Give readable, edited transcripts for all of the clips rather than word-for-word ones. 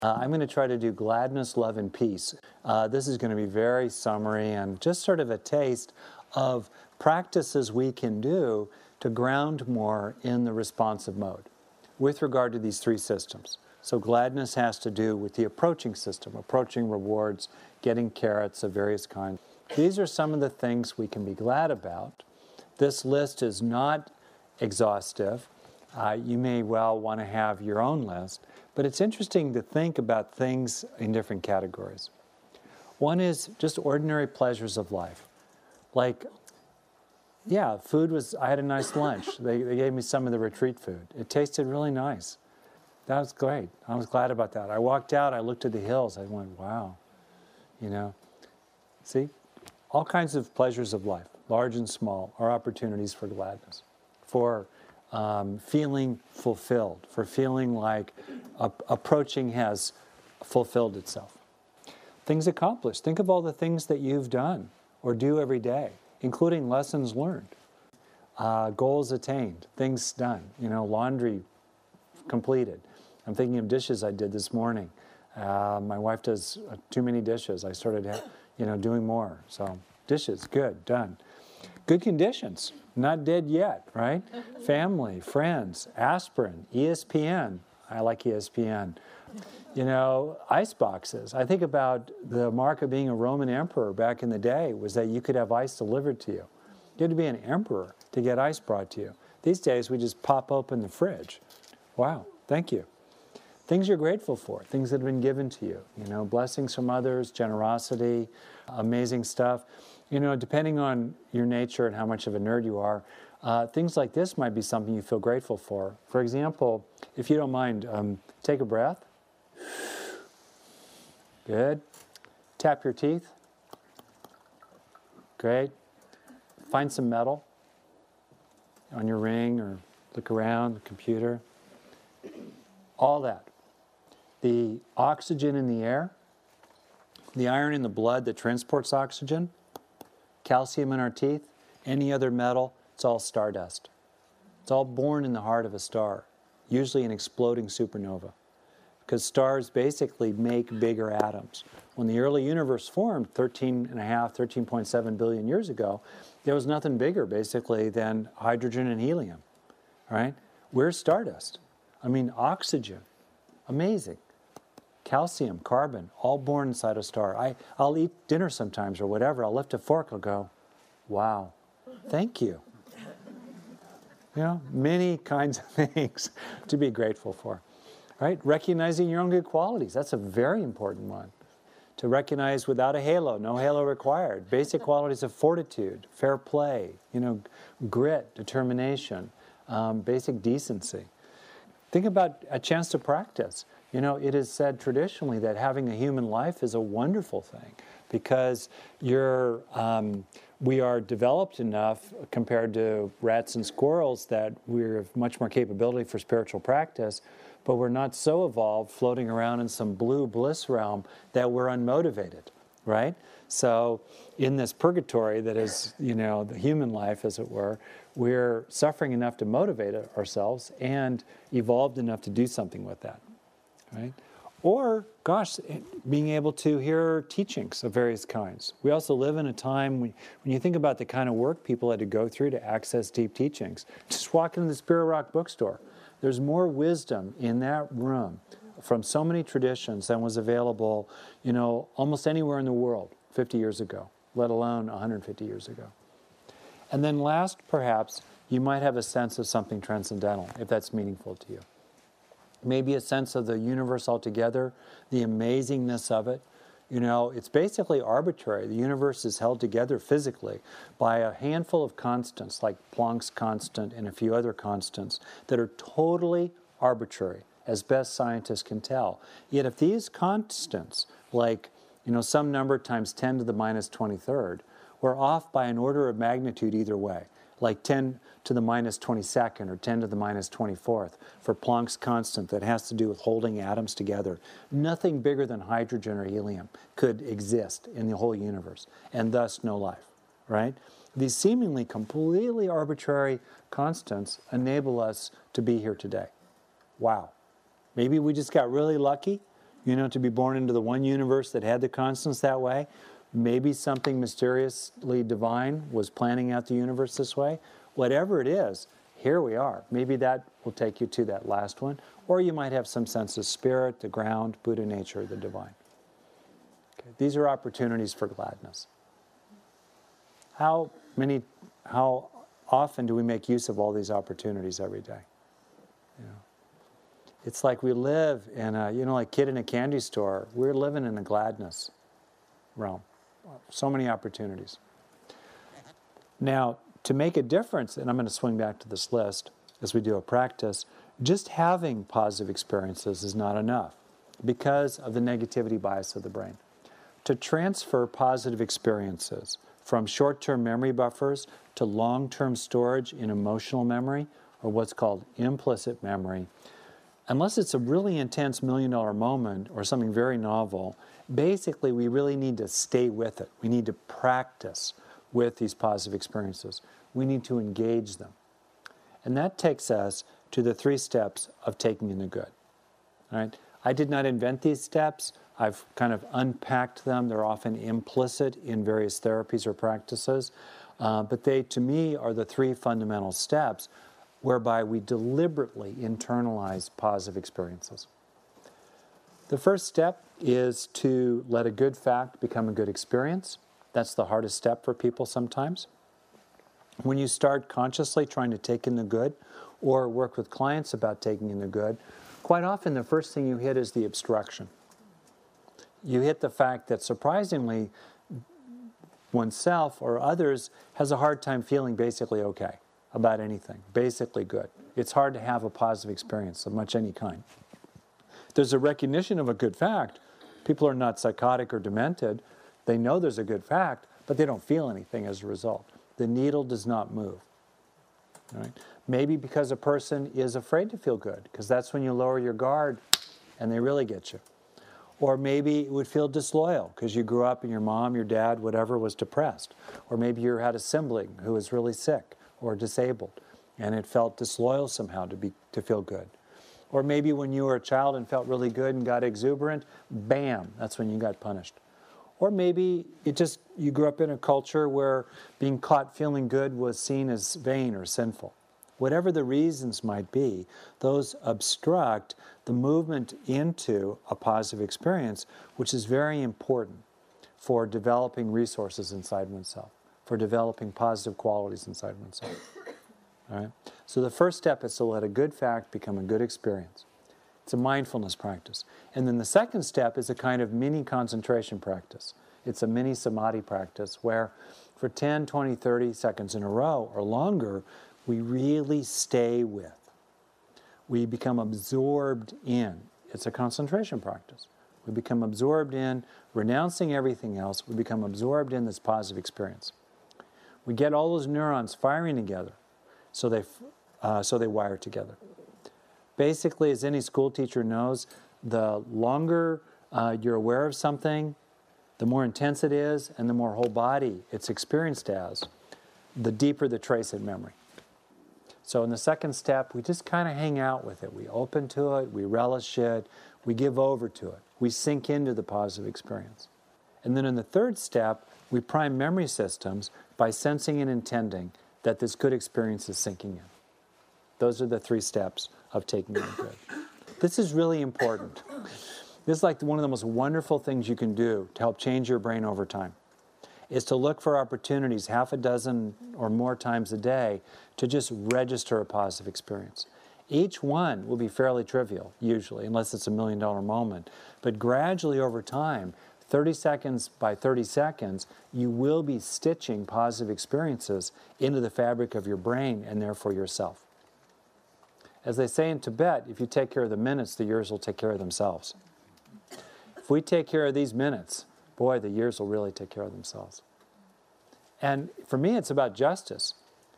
I'm going to try to do gladness, love, and peace. This is going to be very summary and just sort of a taste of practices we can do to ground more in the responsive mode with regard to these three systems. So gladness has to do with the approaching system, approaching rewards, getting carrots of various kinds. These are some of the things we can be glad about. This list is not exhaustive. You may well want to have your own list, but it's interesting to think about things in different categories. One is just ordinary pleasures of life. Like, yeah, I had a nice lunch. They gave me some of the retreat food. It tasted really nice. That was great. I was glad about that. I walked out, I looked at the hills, I went, wow. See? All kinds of pleasures of life, large and small, are opportunities for gladness, for feeling fulfilled, for feeling like approaching has fulfilled itself. Things accomplished. Think of all the things that you've done or do every day, including lessons learned, goals attained, things done, laundry completed. I'm thinking of dishes I did this morning. My wife does too many dishes. I started doing more. So dishes, good, done. Good conditions, not dead yet, right? Family, friends, aspirin, ESPN. I like ESPN. Ice boxes. I think about the mark of being a Roman emperor back in the day was that you could have ice delivered to you. You had to be an emperor to get ice brought to you. These days, we just pop open the fridge. Wow, thank you. Things you're grateful for, things that have been given to you, blessings from others, generosity, amazing stuff. Depending on your nature and how much of a nerd you are, things like this might be something you feel grateful for. For example, if you don't mind, take a breath. Good. Tap your teeth. Great. Find some metal on your ring or look around the computer. All that. The oxygen in the air, the iron in the blood that transports oxygen, calcium in our teeth, any other metal, it's all stardust. It's all born in the heart of a star, usually an exploding supernova. Because stars basically make bigger atoms. When the early universe formed 13.7 billion years ago, there was nothing bigger basically than hydrogen and helium, right? We're stardust. Oxygen, amazing. Calcium, carbon, all born inside a star. I'll eat dinner sometimes or whatever. I'll lift a fork, I'll go, wow, thank you. Many kinds of things to be grateful for. Right? Recognizing your own good qualities. That's a very important one. To recognize without a halo, no halo required. Basic qualities of fortitude, fair play, grit, determination, basic decency. Think about a chance to practice. It is said traditionally that having a human life is a wonderful thing because we are developed enough compared to rats and squirrels that we have much more capability for spiritual practice, but we're not so evolved floating around in some blue bliss realm that we're unmotivated, right? So in this purgatory that is, the human life, as it were, we're suffering enough to motivate ourselves and evolved enough to do something with that, right? Or, being able to hear teachings of various kinds. We also live in a time when you think about the kind of work people had to go through to access deep teachings. Just walk into the Spirit Rock bookstore. There's more wisdom in that room from so many traditions than was available, almost anywhere in the world 50 years ago, let alone 150 years ago. And then last, perhaps, you might have a sense of something transcendental, if that's meaningful to you. Maybe a sense of the universe altogether, the amazingness of it. It's basically arbitrary. The universe is held together physically by a handful of constants, like Planck's constant and a few other constants, that are totally arbitrary, as best scientists can tell. Yet if these constants, like some number times 10 to the minus 23rd, were off by an order of magnitude either way, like 10 to the minus 22nd or 10 to the minus 24th for Planck's constant that has to do with holding atoms together. Nothing bigger than hydrogen or helium could exist in the whole universe, and thus no life, right? These seemingly completely arbitrary constants enable us to be here today. Wow. Maybe we just got really lucky. to be born into the one universe that had the constants that way. Maybe something mysteriously divine was planning out the universe this way. Whatever it is, here we are. Maybe that will take you to that last one. Or you might have some sense of spirit, the ground, Buddha nature, the divine. Okay. These are opportunities for gladness. How often do we make use of all these opportunities every day? It's like we live in a, like kid in a candy store. We're living in a gladness realm. So many opportunities. Now, to make a difference, and I'm going to swing back to this list as we do a practice, just having positive experiences is not enough because of the negativity bias of the brain. To transfer positive experiences from short-term memory buffers to long-term storage in emotional memory, or what's called implicit memory, unless it's a really intense million-dollar moment or something very novel, basically we really need to stay with it. We need to practice with these positive experiences. We need to engage them. And that takes us to the 3 steps of taking in the good. All right? I did not invent these steps. I've kind of unpacked them. They're often implicit in various therapies or practices. But they, to me, are the 3 fundamental steps whereby we deliberately internalize positive experiences. The first step is to let a good fact become a good experience. That's the hardest step for people sometimes. When you start consciously trying to take in the good or work with clients about taking in the good, quite often the first thing you hit is the obstruction. You hit the fact that surprisingly oneself or others has a hard time feeling basically okay about anything, basically good. It's hard to have a positive experience of much any kind. There's a recognition of a good fact. People are not psychotic or demented. They know there's a good fact, but they don't feel anything as a result. The needle does not move. Right? Maybe because a person is afraid to feel good, because that's when you lower your guard and they really get you. Or maybe it would feel disloyal because you grew up and your mom, your dad, whatever, was depressed. Or maybe you had a sibling who was really sick or disabled, and it felt disloyal somehow to feel good. Or maybe when you were a child and felt really good and got exuberant, bam, that's when you got punished. Or maybe you grew up in a culture where being caught feeling good was seen as vain or sinful. Whatever the reasons might be, those obstruct the movement into a positive experience, which is very important for developing resources inside oneself, for developing positive qualities inside oneself. All right? So the first step is to let a good fact become a good experience. It's a mindfulness practice. And then the second step is a kind of mini concentration practice. It's a mini samadhi practice where for 10, 20, 30 seconds in a row or longer, we really stay with. We become absorbed in. It's a concentration practice. We become absorbed in renouncing everything else. We become absorbed in this positive experience. We get all those neurons firing together so they wire together. Basically, as any school teacher knows, the longer you're aware of something, the more intense it is, and the more whole body it's experienced as, the deeper the trace in memory. So in the second step, we just kind of hang out with it. We open to it, we relish it, we give over to it. We sink into the positive experience. And then in the third step, we prime memory systems by sensing and intending that this good experience is sinking in. Those are the 3 steps of taking in good. This is really important. This is like one of the most wonderful things you can do to help change your brain over time, is to look for opportunities 6 or more times a day to just register a positive experience. Each one will be fairly trivial, usually, unless it's a $1 million moment. But gradually over time, 30 seconds by 30 seconds, you will be stitching positive experiences into the fabric of your brain and therefore yourself. As they say in Tibet, if you take care of the minutes, the years will take care of themselves. If we take care of these minutes, boy, the years will really take care of themselves. And for me, it's about justice.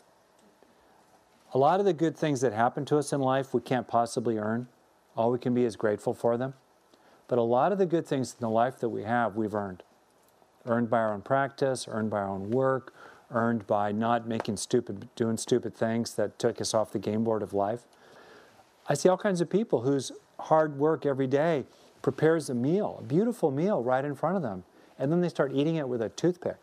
A lot of the good things that happen to us in life, we can't possibly earn. All we can be is grateful for them. But a lot of the good things in the life that we have, we've earned. Earned by our own practice, earned by our own work, earned by not doing stupid things that took us off the game board of life. I see all kinds of people whose hard work every day prepares a meal, a beautiful meal right in front of them, and then they start eating it with a toothpick.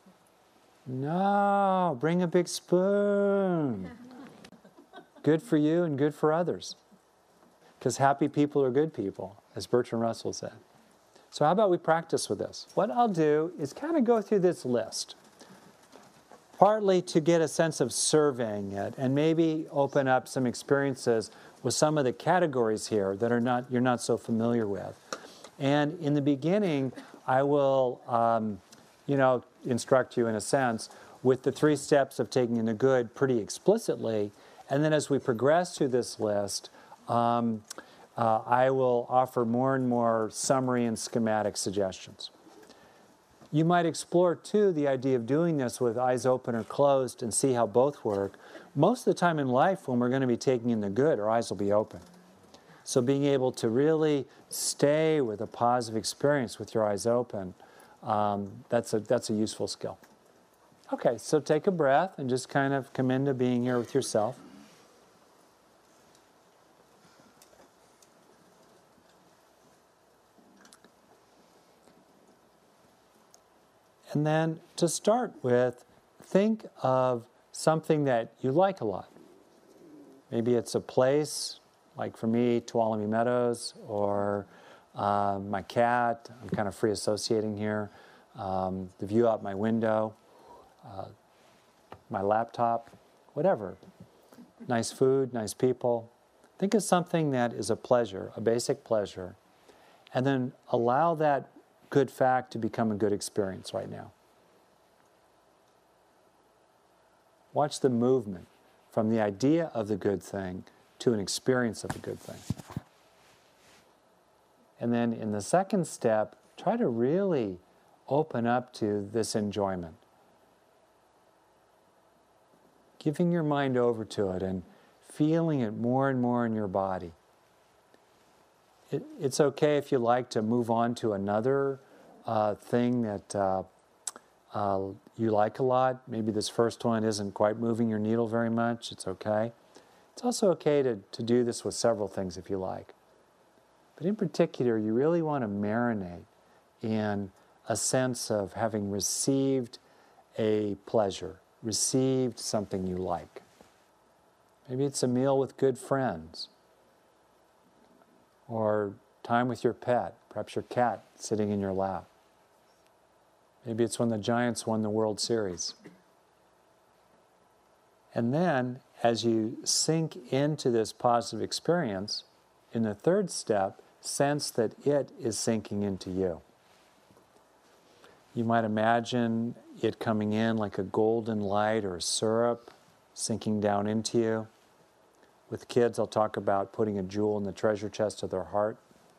No, bring a big spoon. Good for you and good for others. Because happy people are good people, as Bertrand Russell said. So how about we practice with this? What I'll do is kind of go through this list, partly to get a sense of surveying it and maybe open up some experiences with some of the categories here that you're not so familiar with. And in the beginning, I will instruct you in a sense with the 3 steps of taking in the good pretty explicitly. And then as we progress through this list, I will offer more and more summary and schematic suggestions. You might explore, too, the idea of doing this with eyes open or closed and see how both work. Most of the time in life, when we're going to be taking in the good, our eyes will be open. So being able to really stay with a positive experience with your eyes open, that's a useful skill. Okay, so take a breath and just kind of come into being here with yourself. And then to start with, think of something that you like a lot. Maybe it's a place, like for me, Tuolumne Meadows, or my cat. I'm kind of free associating here. The view out my window, my laptop, whatever. Nice food, nice people. Think of something that is a pleasure, a basic pleasure, and then allow that good fact to become a good experience right now. Watch the movement from the idea of the good thing to an experience of the good thing. And then in the second step, try to really open up to this enjoyment. Giving your mind over to it and feeling it more and more in your body. It's okay if you like to move on to another thing that you like a lot. Maybe this first one isn't quite moving your needle very much. It's okay. It's also okay to do this with several things if you like. But in particular, you really want to marinate in a sense of having received a pleasure, received something you like. Maybe it's a meal with good friends, or time with your pet, perhaps your cat sitting in your lap. Maybe it's when the Giants won the World Series. And then, as you sink into this positive experience, in the third step, sense that it is sinking into you. You might imagine it coming in like a golden light or a syrup, sinking down into you. With kids, I'll talk about putting a jewel in the treasure chest of their heart.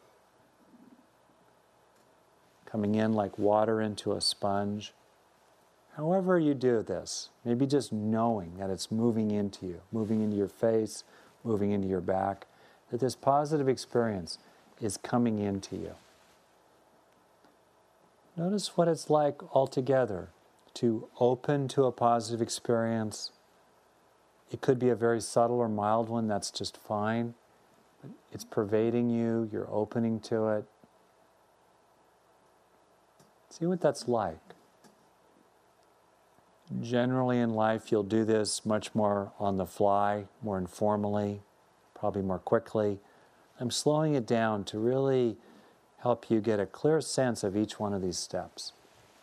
Coming in like water into a sponge. However you do this, maybe just knowing that it's moving into you, moving into your face, moving into your back, that this positive experience is coming into you. Notice what it's like altogether to open to a positive experience. It could be a very subtle or mild one, that's just fine. But it's pervading you, you're opening to it. See what that's like. Generally in life, you'll do this much more on the fly, more informally, probably more quickly. I'm slowing it down to really help you get a clear sense of each one of these steps.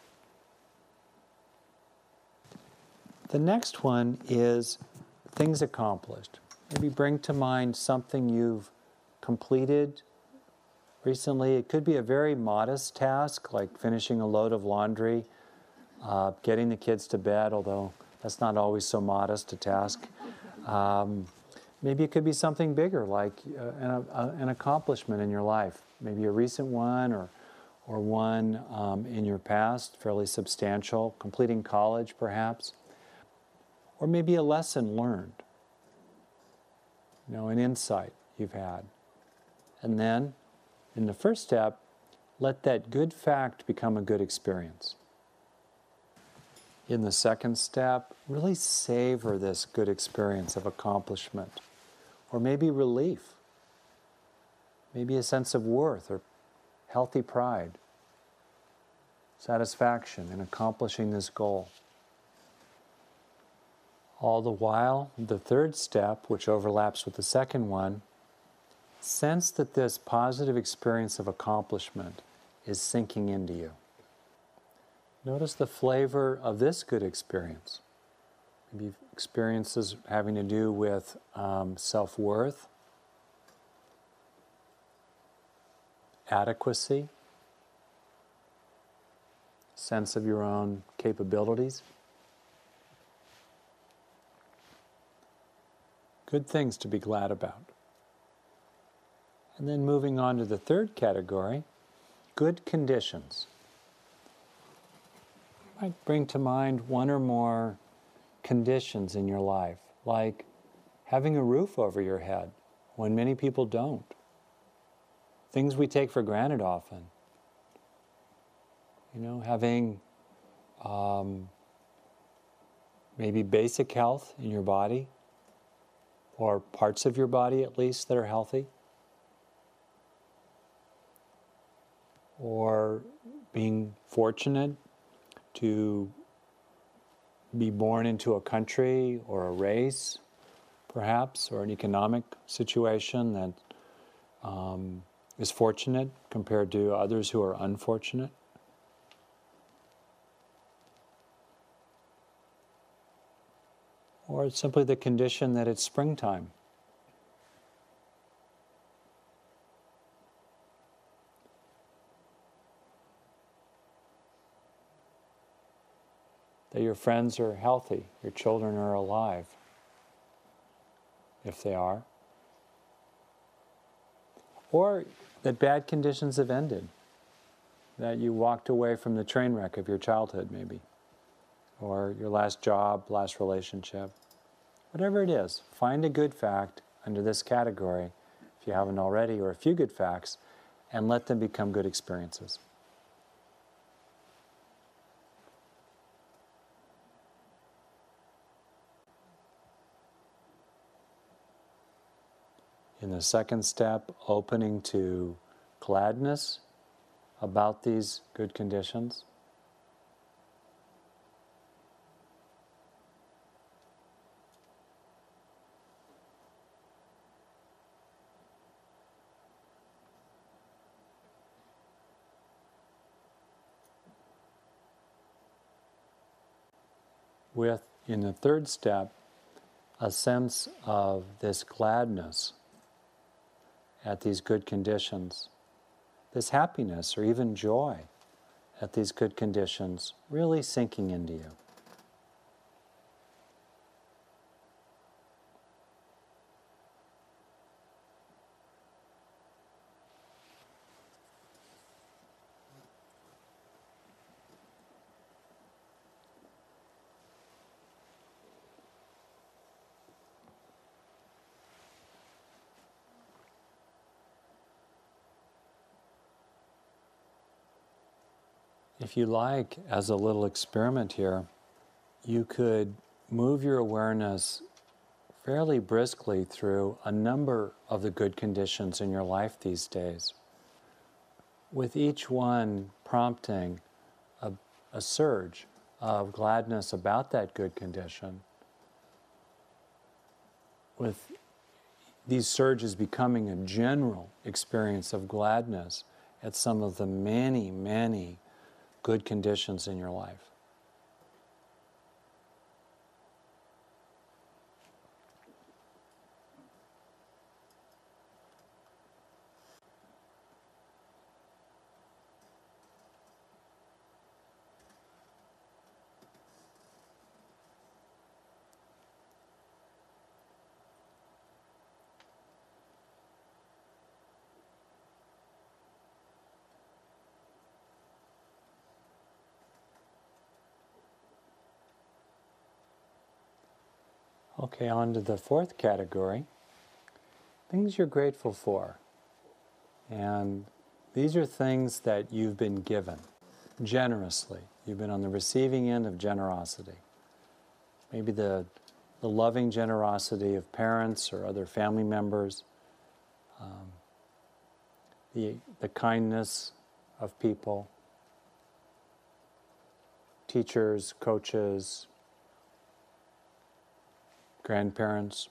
The next one is things accomplished. Maybe bring to mind something you've completed recently. It could be a very modest task, like finishing a load of laundry, getting the kids to bed, although that's not always so modest a task. Maybe it could be something bigger, like an accomplishment in your life. Maybe a recent one or one in your past, fairly substantial, completing college perhaps. Or maybe a lesson learned, an insight you've had. And then, in the first step, let that good fact become a good experience. In the second step, really savor this good experience of accomplishment, or maybe relief, maybe a sense of worth or healthy pride, satisfaction in accomplishing this goal. All the while, the third step, which overlaps with the second one, sense that this positive experience of accomplishment is sinking into you. Notice the flavor of this good experience. Maybe experiences having to do with self-worth, adequacy, sense of your own capabilities. Good things to be glad about. And then moving on to the third category, good conditions. You might bring to mind one or more conditions in your life, like having a roof over your head when many people don't. Things we take for granted often. Having maybe basic health in your body, or parts of your body at least that are healthy. Or being fortunate to be born into a country or a race, perhaps, or an economic situation that is fortunate compared to others who are unfortunate. Or it's simply the condition that it's springtime. That your friends are healthy, your children are alive, if they are. Or that bad conditions have ended, that you walked away from the train wreck of your childhood maybe, or your last job, last relationship. Whatever it is, find a good fact under this category, if you haven't already, or a few good facts, and let them become good experiences. In the second step, opening to gladness about these good conditions. With, in the third step, a sense of this gladness at these good conditions, this happiness or even joy at these good conditions really sinking into you. If you like, as a little experiment here, you could move your awareness fairly briskly through a number of the good conditions in your life these days, with each one prompting a surge of gladness about that good condition, with these surges becoming a general experience of gladness at some of the many, many good conditions in your life. Okay, on to the fourth category, things you're grateful for. And these are things that you've been given generously. You've been on the receiving end of generosity. Maybe the loving generosity of parents or other family members, the kindness of people, teachers, coaches, grandparents,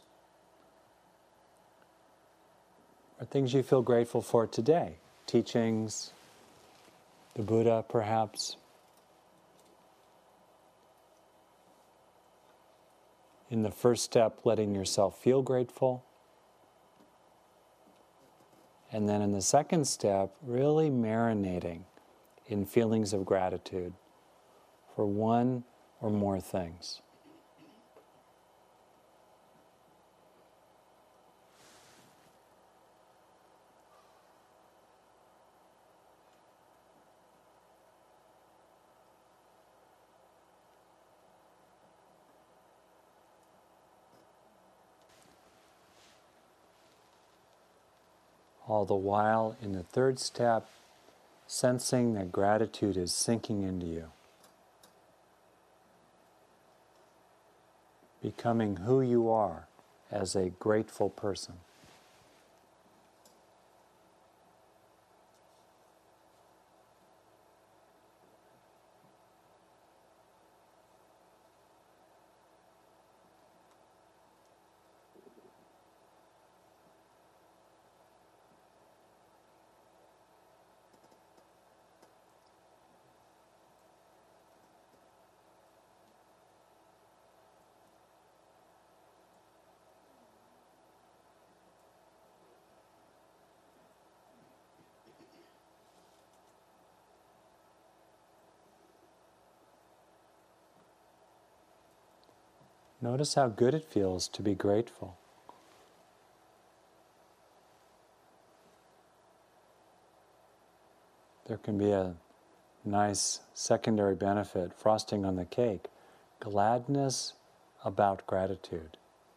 or things you feel grateful for today. Teachings, the Buddha perhaps. In the first step, letting yourself feel grateful. And then in the second step, really marinating in feelings of gratitude for one or more things. All the while, in the third step, sensing that gratitude is sinking into you, becoming who you are as a grateful person. Notice how good it feels to be grateful. There can be a nice secondary benefit, frosting on the cake, gladness about gratitude.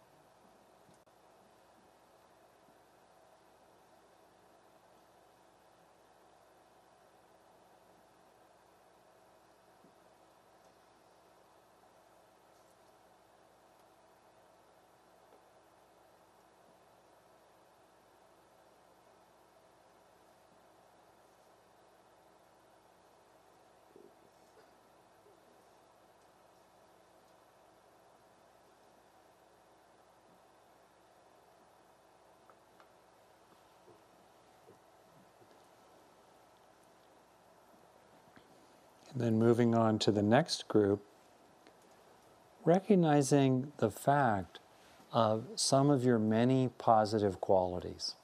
And then moving on to the next group, recognizing the fact of some of your many positive qualities.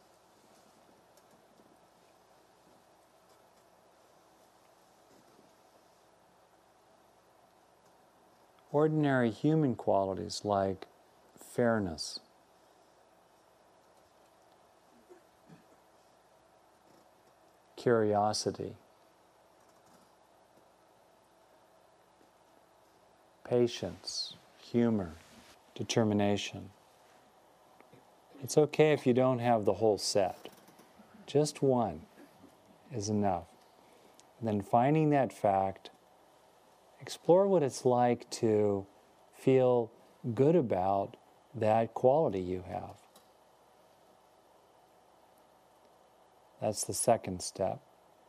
Ordinary human qualities like fairness, curiosity, patience, humor, determination. It's okay if you don't have the whole set. Just one is enough. And then finding that fact, explore what it's like to feel good about that quality you have. That's the second step.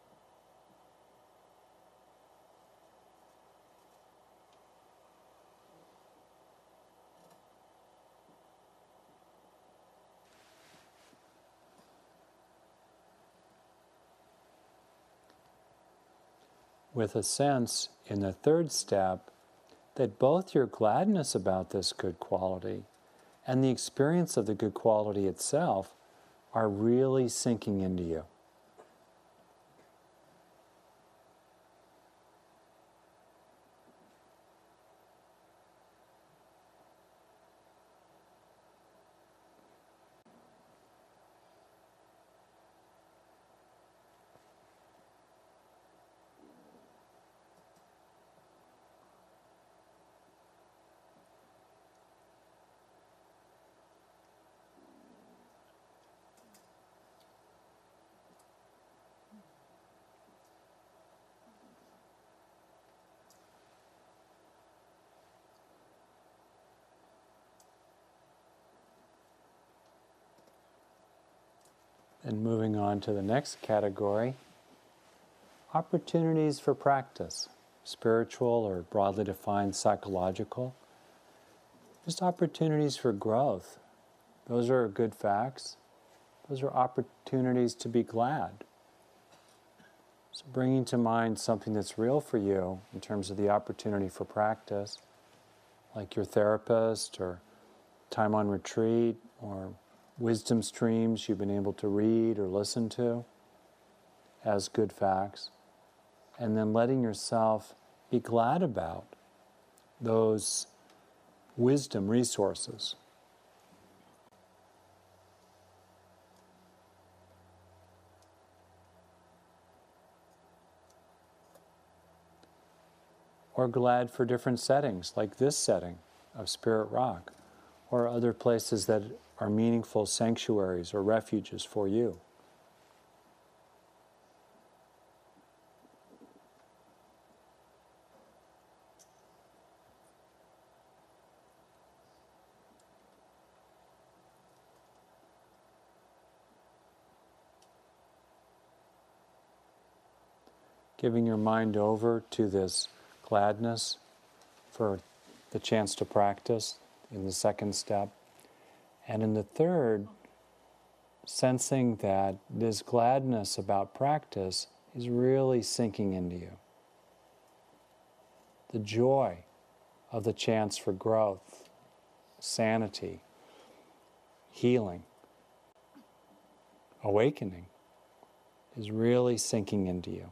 With a sense in the third step that both your gladness about this good quality and the experience of the good quality itself are really sinking into you. And moving on to the next category, opportunities for practice, spiritual or broadly defined psychological, just opportunities for growth. Those are good facts. Those are opportunities to be glad. So bringing to mind something that's real for you in terms of the opportunity for practice, like your therapist or time on retreat or wisdom streams you've been able to read or listen to as good facts, and then letting yourself be glad about those wisdom resources. Or glad for different settings, like this setting of Spirit Rock, or other places that are meaningful sanctuaries or refuges for you. Giving your mind over to this gladness for the chance to practice in the second step. And in the third, sensing that this gladness about practice is really sinking into you. The joy of the chance for growth, sanity, healing, awakening is really sinking into you.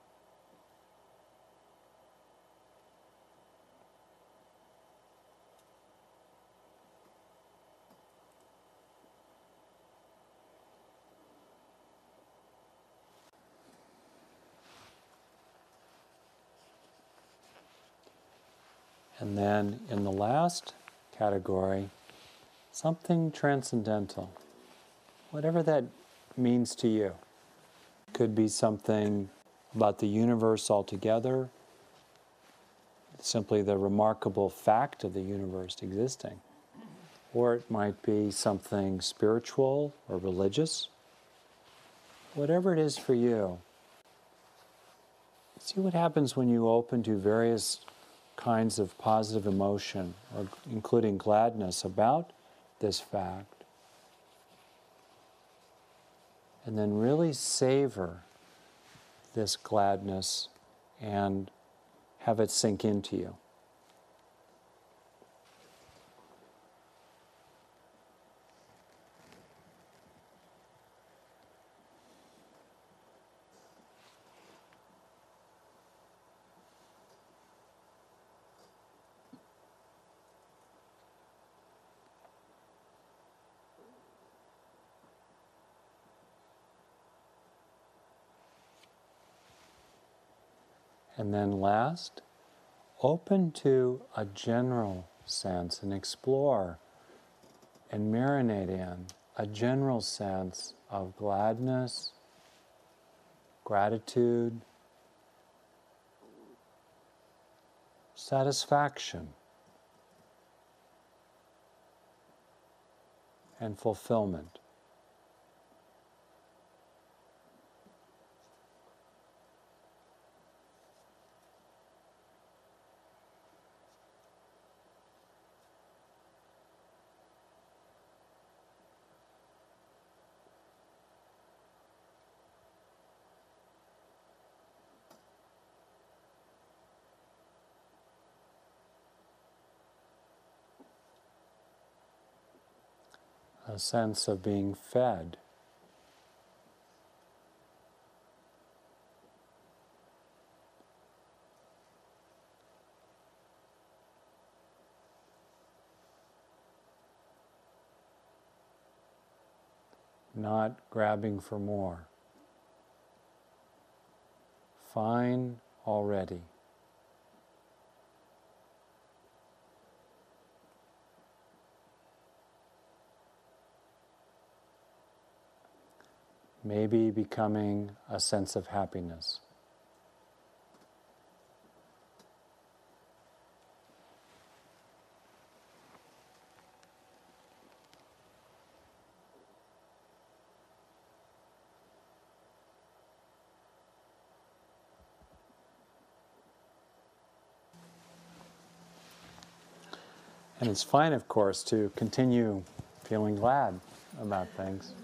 And then in the last category, something transcendental, whatever that means to you. Could be something about the universe altogether, simply the remarkable fact of the universe existing. Or it might be something spiritual or religious. Whatever it is for you, see what happens when you open to various kinds of positive emotion, or including gladness about this fact, and then really savor this gladness and have it sink into you. And then last, open to a general sense and explore and marinate in a general sense of gladness, gratitude, satisfaction, and fulfillment. A sense of being fed. Not grabbing for more. Fine already. Maybe becoming a sense of happiness. And it's fine, of course, to continue feeling glad about things.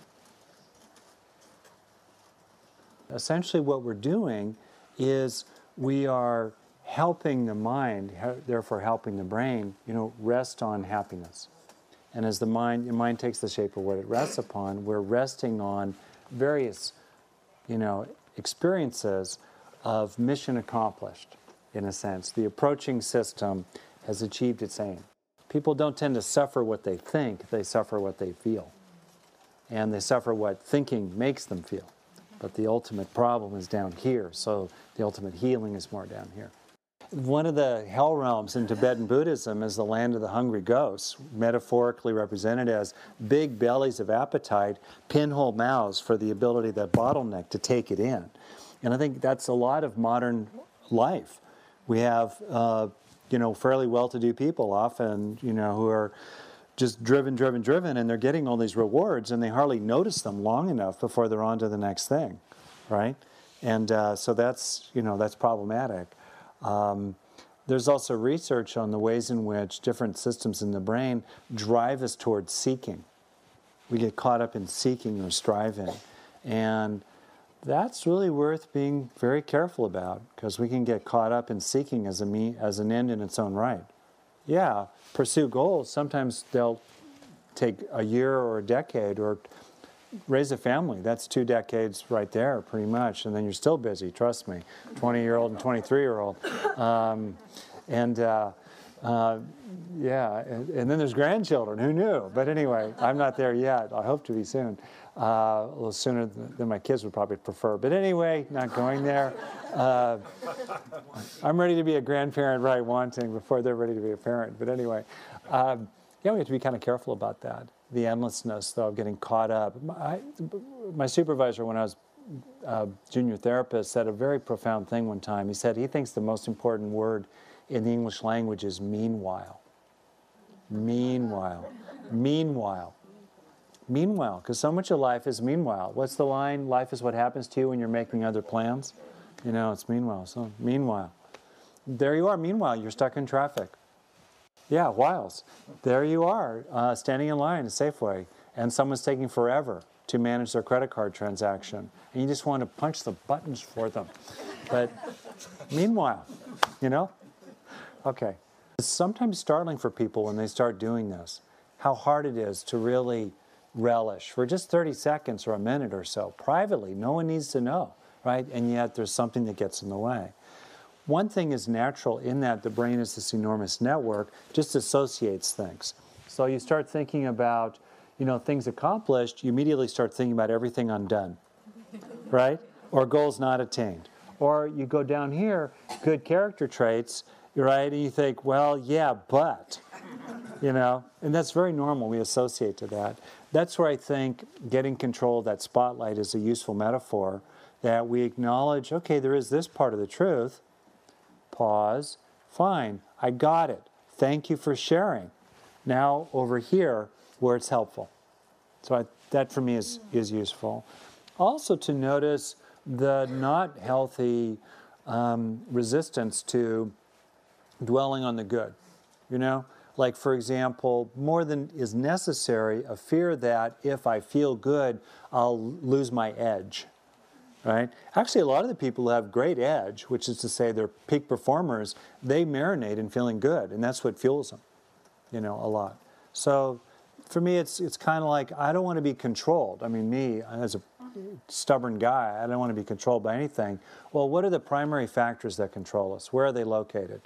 Essentially what we're doing is we are helping the mind, therefore helping the brain, rest on happiness. And as your mind takes the shape of what it rests upon, we're resting on various, experiences of mission accomplished, in a sense. The approaching system has achieved its aim. People don't tend to suffer what they think, they suffer what they feel. And they suffer what thinking makes them feel. But the ultimate problem is down here, so the ultimate healing is more down here. One of the hell realms in Tibetan Buddhism is the land of the hungry ghosts, metaphorically represented as big bellies of appetite, pinhole mouths for the ability, that bottleneck, to take it in. And I think that's a lot of modern life. We have, fairly well-to-do people often, who are just driven, and they're getting all these rewards, and they hardly notice them long enough before they're on to the next thing, right? And so that's problematic. There's also research on the ways in which different systems in the brain drive us towards seeking. We get caught up in seeking or striving. And that's really worth being very careful about, because we can get caught up in seeking as an end in its own right. Yeah, pursue goals. Sometimes they'll take a year or a decade, or raise a family. That's 2 decades right there, pretty much. And then you're still busy, trust me. 20-year-old and 23-year-old. And then there's grandchildren. Who knew? But anyway, I'm not there yet. I hope to be soon. A little sooner than my kids would probably prefer. But anyway, not going there. I'm ready to be a grandparent right wanting before they're ready to be a parent. But anyway, we have to be kind of careful about that. The endlessness, though, of getting caught up. My supervisor, when I was a junior therapist, said a very profound thing one time. He said he thinks the most important word in the English language is meanwhile. Meanwhile. Meanwhile. Meanwhile, because so much of life is meanwhile. What's the line? Life is what happens to you when you're making other plans. It's meanwhile. So, meanwhile. There you are. Meanwhile, you're stuck in traffic. Yeah, whiles. There you are, standing in line at Safeway, and someone's taking forever to manage their credit card transaction. And you just want to punch the buttons for them. But meanwhile, Okay. It's sometimes startling for people when they start doing this, how hard it is to really relish for just 30 seconds or a minute or so. Privately, no one needs to know, right? And yet there's something that gets in the way. One thing is natural in that the brain is this enormous network, just associates things. So you start thinking about, things accomplished, you immediately start thinking about everything undone, right? Or goals not attained. Or you go down here, good character traits, right? And you think, well, yeah, but, and that's very normal. We associate to that. That's where I think getting control of that spotlight is a useful metaphor, that we acknowledge, okay, there is this part of the truth. Pause. Fine. I got it. Thank you for sharing. Now over here where it's helpful. So that for me is useful. Also to notice the not healthy resistance to dwelling on the good. Like, for example, more than is necessary, a fear that if I feel good, I'll lose my edge. Right? Actually, a lot of the people who have great edge, which is to say they're peak performers, they marinate in feeling good, and that's what fuels them, a lot. So for me, it's kind of like, I don't want to be controlled. I mean, me, as a stubborn guy, I don't want to be controlled by anything. Well, what are the primary factors that control us? Where are they located?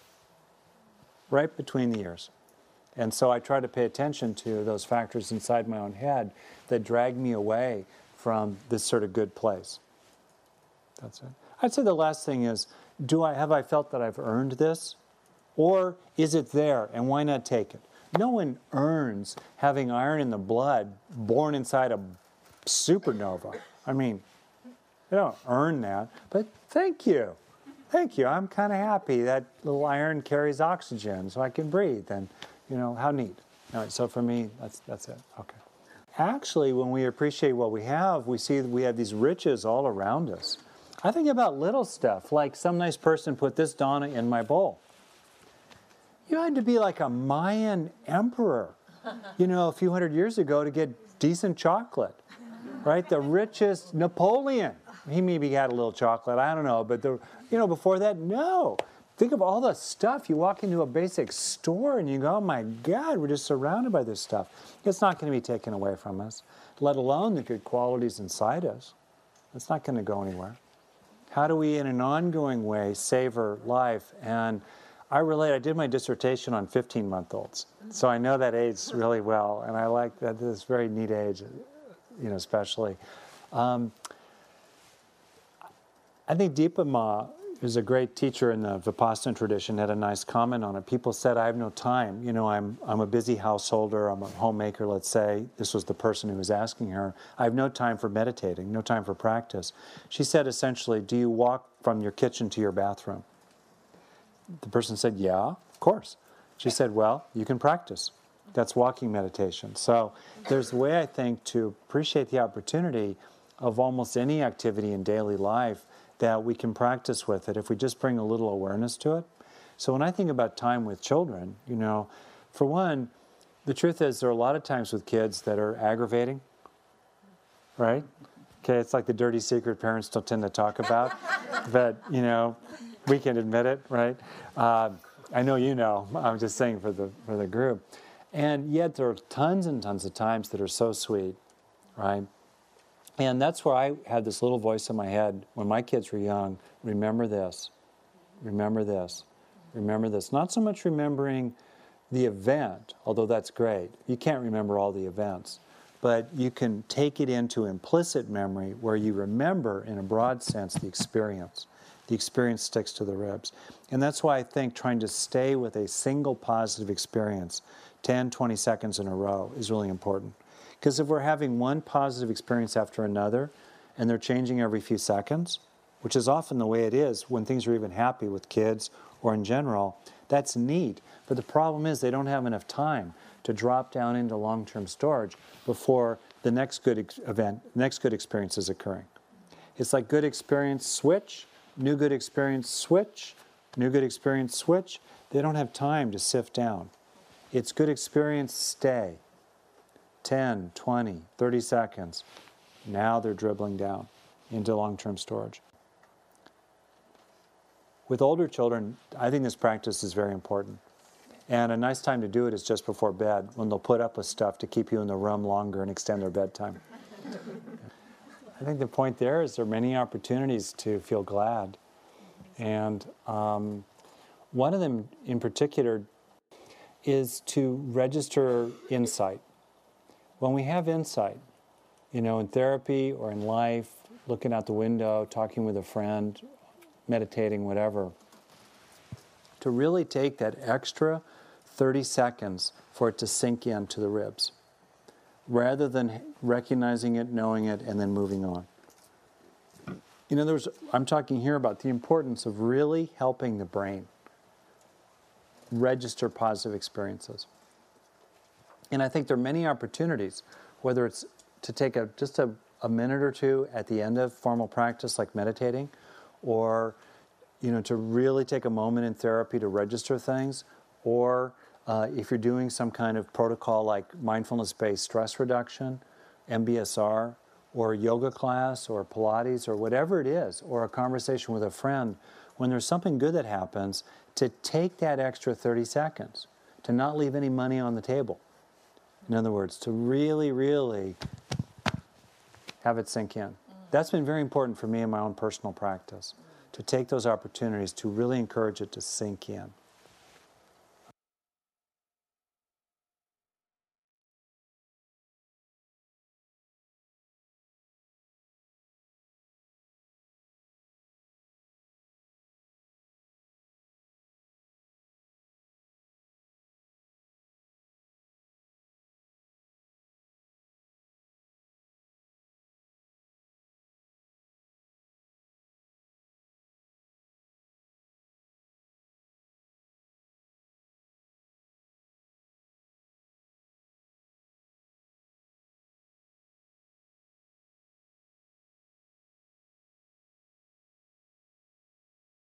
Right between the ears. And so I try to pay attention to those factors inside my own head that drag me away from this sort of good place. That's it. I'd say the last thing is, have I felt that I've earned this? Or is it there, and why not take it? No one earns having iron in the blood born inside a supernova. I mean, they don't earn that, but thank you. Thank you. I'm kind of happy that little iron carries oxygen so I can breathe, and, how neat. All right, so for me, that's it. Okay. Actually, when we appreciate what we have, we see that we have these riches all around us. I think about little stuff, like some nice person put this Donna in my bowl. You had to be like a Mayan emperor, you know, a few hundred years ago to get decent chocolate, right? The richest Napoleon, he maybe had a little chocolate, I don't know, but before that, no. Think of all the stuff. You walk into a basic store and you go, oh my God, we're just surrounded by this stuff. It's not going to be taken away from us, let alone the good qualities inside us. It's not going to go anywhere. How do we, in an ongoing way, savor life? And I did my dissertation on 15-month-olds. So I know that age really well, and I like that. This is a very neat age, especially. I think Dipa Ma is a great teacher in the Vipassana tradition, had a nice comment on it. People said, I have no time. I'm a busy householder, I'm a homemaker, let's say. This was the person who was asking her. I have no time for meditating, no time for practice. She said essentially, do you walk from your kitchen to your bathroom? The person said, yeah, of course. She said, well, you can practice. That's walking meditation. So there's a way, I think, to appreciate the opportunity of almost any activity in daily life that we can practice with it if we just bring a little awareness to it. So when I think about time with children, for one, the truth is there are a lot of times with kids that are aggravating, right? Okay, it's like the dirty secret parents don't tend to talk about, but, we can admit it, right? I know you know, I'm just saying for the group. And yet there are tons and tons of times that are so sweet, right? And that's where I had this little voice in my head when my kids were young. Remember this. Remember this. Remember this. Not so much remembering the event, although that's great. You can't remember all the events. But you can take it into implicit memory where you remember, in a broad sense, the experience. The experience sticks to the ribs. And that's why I think trying to stay with a single positive experience 10, 20 seconds in a row is really important. Because if we're having one positive experience after another, and they're changing every few seconds, which is often the way it is when things are even happy with kids or in general, that's neat. But the problem is they don't have enough time to drop down into long-term storage before the next good experience is occurring. It's like good experience, switch, new good experience, switch, new good experience, switch. They don't have time to sift down. It's good experience, stay. 10, 20, 30 seconds. Now they're dribbling down into long-term storage. With older children, I think this practice is very important. And a nice time to do it is just before bed, when they'll put up with stuff to keep you in the room longer and extend their bedtime. I think the point there is there are many opportunities to feel glad. And one of them in particular is to register insight. When we have insight, in therapy or in life, looking out the window, talking with a friend, meditating, whatever, to really take that extra 30 seconds for it to sink into the ribs, rather than recognizing it, knowing it, and then moving on. I'm talking here about the importance of really helping the brain register positive experiences. And I think there are many opportunities, whether it's to take just a minute or two at the end of formal practice, like meditating, or to really take a moment in therapy to register things, or if you're doing some kind of protocol like mindfulness-based stress reduction, MBSR, or yoga class, or Pilates, or whatever it is, or a conversation with a friend, when there's something good that happens, to take that extra 30 seconds, to not leave any money on the table. In other words, to really, really have it sink in. That's been very important for me in my own personal practice, to take those opportunities to really encourage it to sink in.